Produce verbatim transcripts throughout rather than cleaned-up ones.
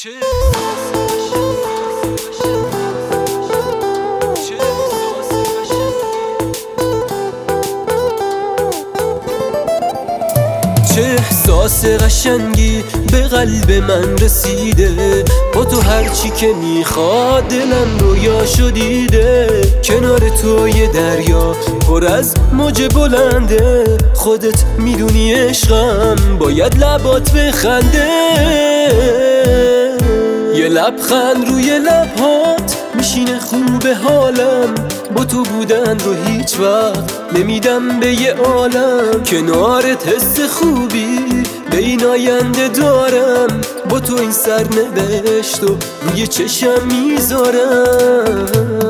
چه احساس قشنگی به قلب من رسیده، با تو هرچی که میخواد دلم رویاشو دیده. کنار توی دریا پر از موج بلنده، خودت میدونی عشقم باید لبات بخنده. یه لبخند روی لبهات میشینه خوب حالم، با تو بودن رو هیچ وقت نمیدم به یه عالم. کنارت حس خوبی به این آینده دارم، با تو این سرنوشت رو روی چشم میذارم.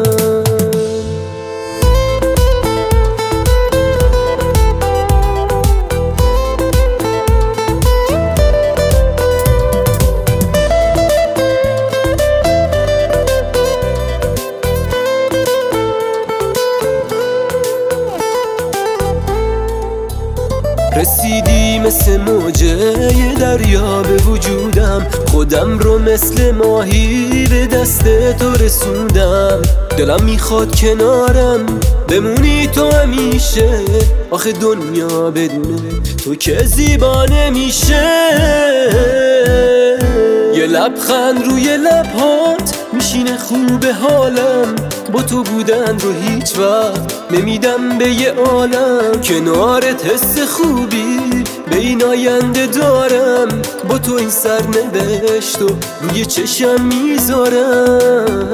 رسیدی مثل موجه دریا به وجودم، خودم رو مثل ماهی به دست تو رسوندم. دلم میخواد کنارم بمونی تو همیشه، آخه دنیا بدون تو که زیبا نمیشه. یه لبخند روی لبهات میشینه خوب حالم، با تو بودن رو هیچ وقت نمیدم به یه عالم. کنارت حس خوبی به این آینده دارم، با تو این سرنوشت رو روی چشم میذارم.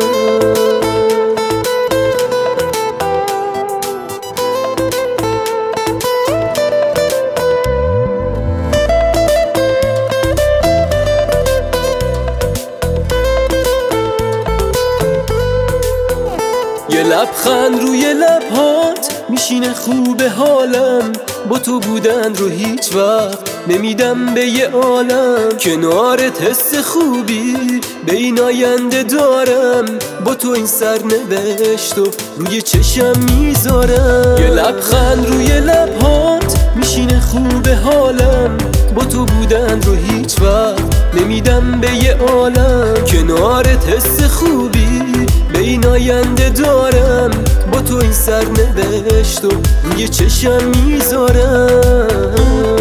یه لبخند روی لبهات میشینه خوب حالم، با تو بودن رو هیچ وقت نمیدم به یه عالم. کنارت حس خوبی به این آینده دارم، با تو این سرنوشت رو روی چشم میذارم. یه لبخند روی لبهات میشینه خوب حالم، با تو بودن رو هیچ وقت نمیدم به یه عالم. کنارت حس خوبی به این آینده دارم، با تو این سرنوشت رو روی چشم میذارم.